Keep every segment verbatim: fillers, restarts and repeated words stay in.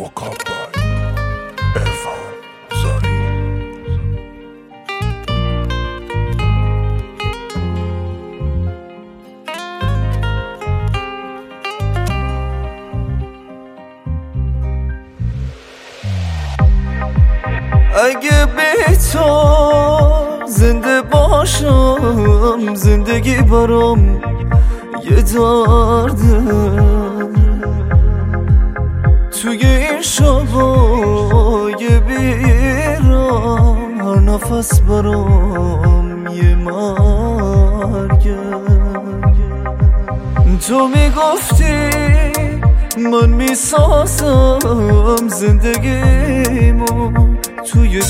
مکبر عرفان زاری. اگه به تو زنده باشم زندگی برام یه درده، توی این شبای بیرام هر نفس برام یه مرگه. تو میگفتی من میسازم زندگیمو توی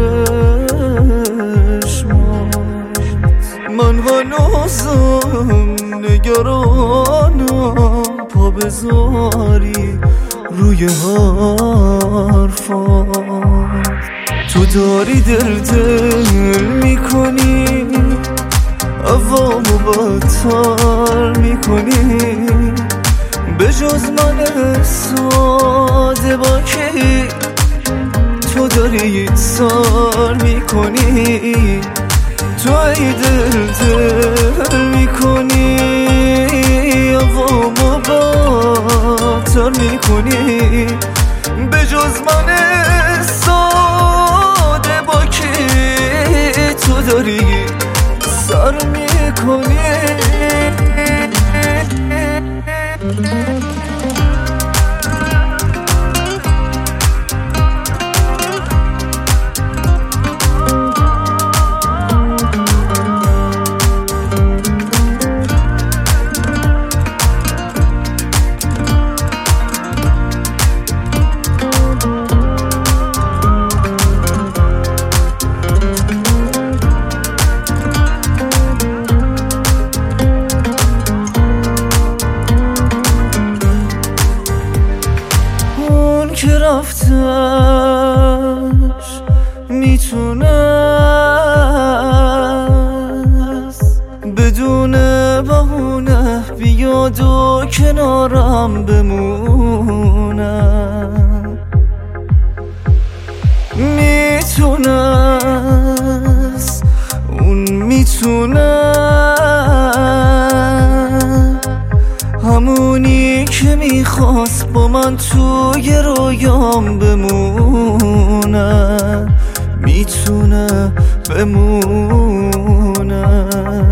چشمات، من هنوزم نگرانم پا بذاری روی حرفات. تو داری دل دل میکنی، عوامو بدتر میکنی، به جز من ساده با کی تو داری سر میکنی. تو ای دل دل میکنی، عوامو بدتر میکنی، به جز من ساده با کی تو داری سر میکنی. که رفتش میتونست بدون بهونه بیاد و کنارم بمونه. میتونست اون میتونه همونی که میخواست با من توی رویام بمونه، میتونه بمونه.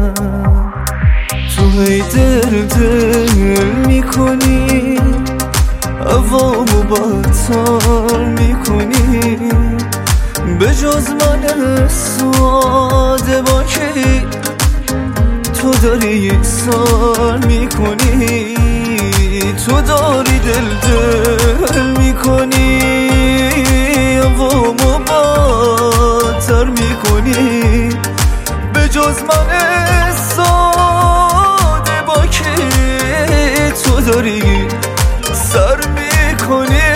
تو هی دل دل میکنی، عوامو بدتر میکنی، به جز من ساده با کی تو داری سر میکنی. تو داری دل دل میکنی، عوامو بدتر میکنی، به جز من ساده با کی تو داری سر میکنی.